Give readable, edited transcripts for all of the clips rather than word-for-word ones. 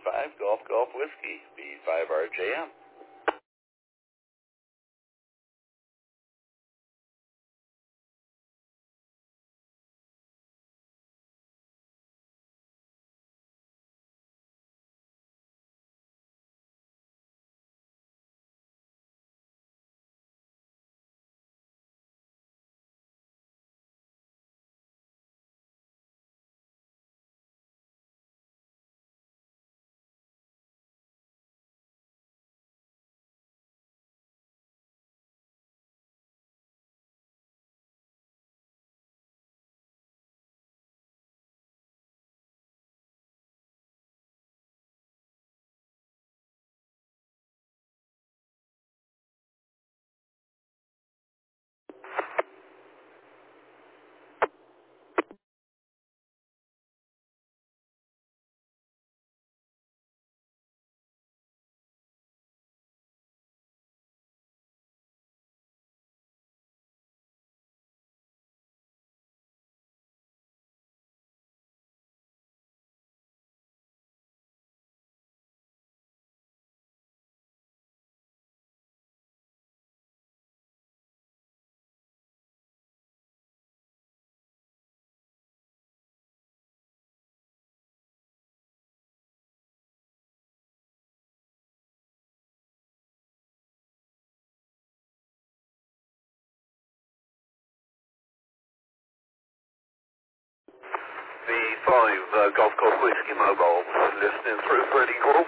5 Golf Golf Whiskey, V5RJM. V5 Golf Golf Whiskey Mobile, listening through Freddie Call.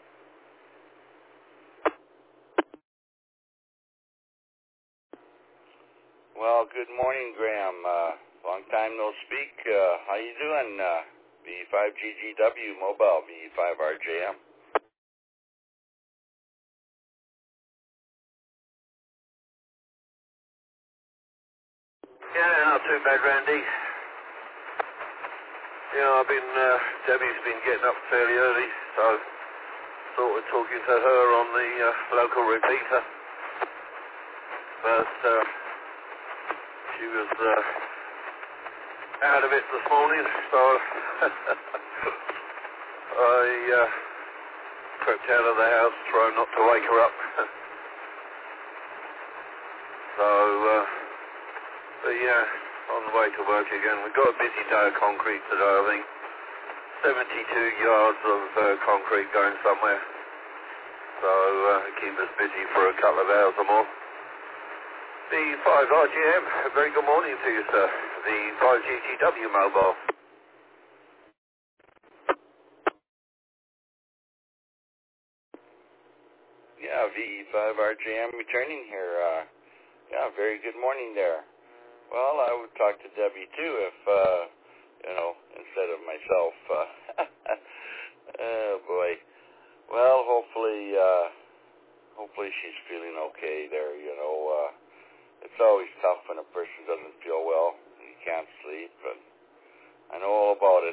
Well, good morning, Graham. Long time no speak. How you doing? V5GGW Mobile, V5RJM. Yeah, not too bad, Randy. I've been, Debbie's been getting up fairly early, so thought of talking to her on the local repeater. But she was out of it this morning, so I crept out of the house, trying not to wake her up. But yeah, on the way to work again. We've got a busy day of concrete today, I think. 72 yards of concrete going somewhere. So keep us busy for a couple of hours or more. The 5RGM, a very good morning to you, sir. The 5GGW Mobile. Yeah, V5RJM returning here. Yeah, very good morning there. Well, I would talk to Debbie too if, instead of myself. Oh boy. Well, hopefully she's feeling okay there. It's always tough when a person doesn't feel well. You can't sleep, and I know all about it.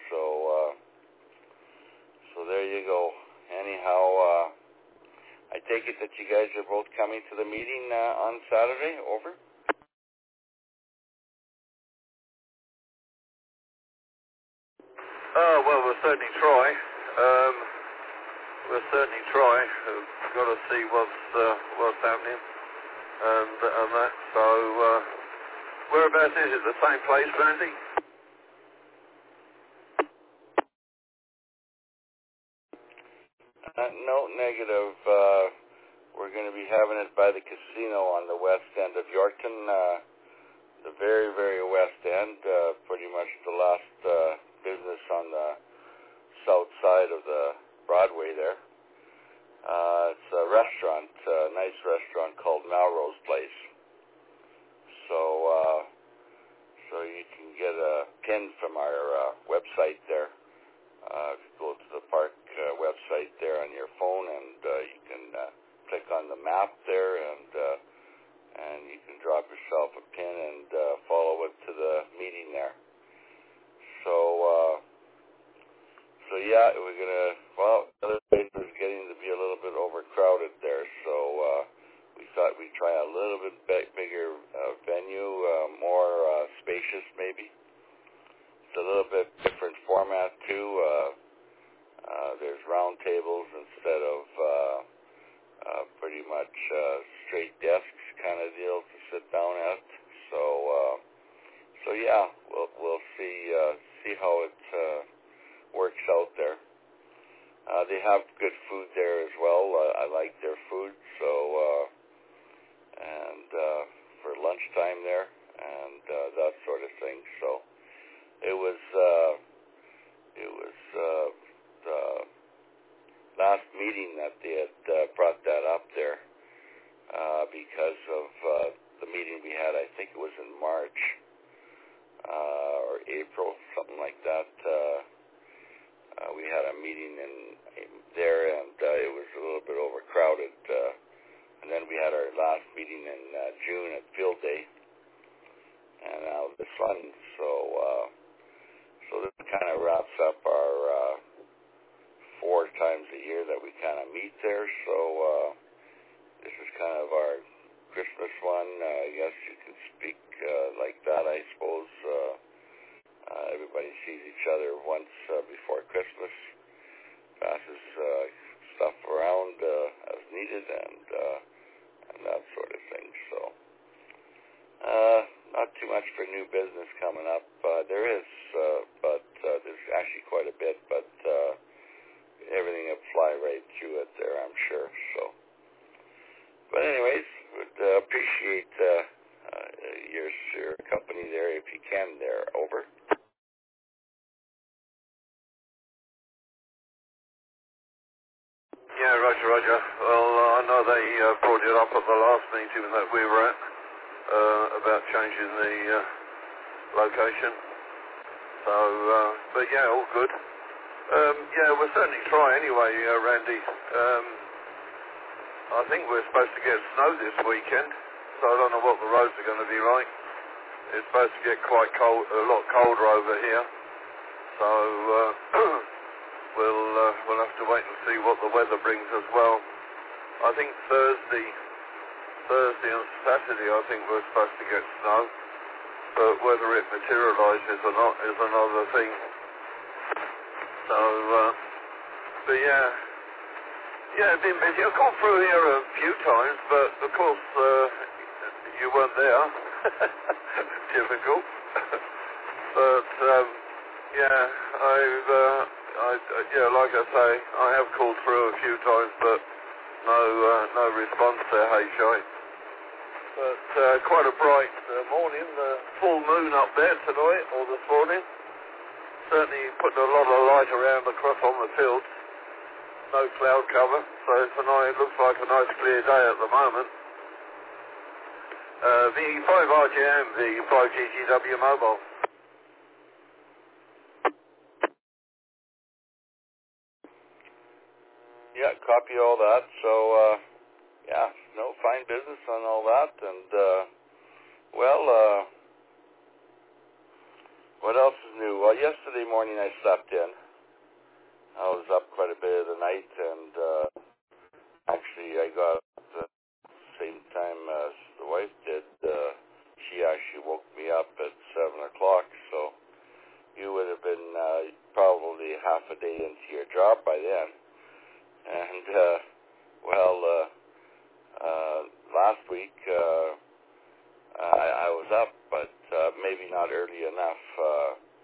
So there you go. Anyhow, I take it that you guys are both coming to the meeting on Saturday. Over. Oh, well, we'll certainly try. We'll certainly try. We've got to see what's happening and that. So, whereabouts is it? The same place, Randy? No, negative. We're going to be having it by the casino on the west end of Yorkton, the very, very west end, pretty much the last business on the south side of the Broadway there. It's a restaurant, a nice restaurant called Melrose Place. So you can get a pin from our website there. Go to the park website there on your phone, and you can click on the map there, and you can drop yourself a pin and follow it to the meeting there. So yeah, we're gonna. Well, other place is getting to be a little bit overcrowded there, so we thought we'd try a little bit bigger venue, more spacious maybe. It's a little bit different format too. There's yeah, we'll see how it works out there. They have good food there as well. I like their food, so and for lunchtime there and that sort of thing. So it was the last meeting that they had brought that up there because of the meeting we had. I think it was in March or April, something like that. We had a meeting in there, and it was a little bit overcrowded. And then we had our last meeting in June at Field Day, and now this one. So this kind of wraps up our 4 times a year that we kind of meet there. So this is kind of our Christmas one. I guess you can speak like that, I suppose. Everybody sees each other once before Christmas, passes stuff around as needed, and that sort of thing. So not too much for new business coming up. There is, but there's actually quite a bit, but everything will fly right through it there, I'm sure. So, but anyways, would appreciate your company there if you can there. Over. Yeah, Roger. Well, I know they brought it up at the last meeting that we were at about changing the location. So, but yeah, all good. Yeah, we'll certainly try anyway, Randy. I think we're supposed to get snow this weekend, so I don't know what the roads are going to be like. It's supposed to get quite cold, a lot colder over here. So we'll have to wait and see what the weather brings as well. I think Thursday and Saturday, I think we're supposed to get snow, but whether it materializes or not is another thing. So, but yeah, it's been busy. I've gone through here a few times, but of course you weren't there. Typical. But yeah, like I say, I have called through a few times, but no response there, HI. But quite a bright morning. The full moon up there tonight, or this morning. Certainly putting a lot of light around across on the field. No cloud cover, so tonight looks like a nice clear day at the moment. V5RGM, V5GGW mobile. Yeah, copy all that. So, yeah, no, fine business on all that. And, what else is new? Well, yesterday morning I slept in. I was up quite a bit of the night, and actually I got up at the same time as the wife did. She actually woke me up at 7 o'clock, so you would have been probably half a day into your job by then. And, last week I was up, but maybe not early enough.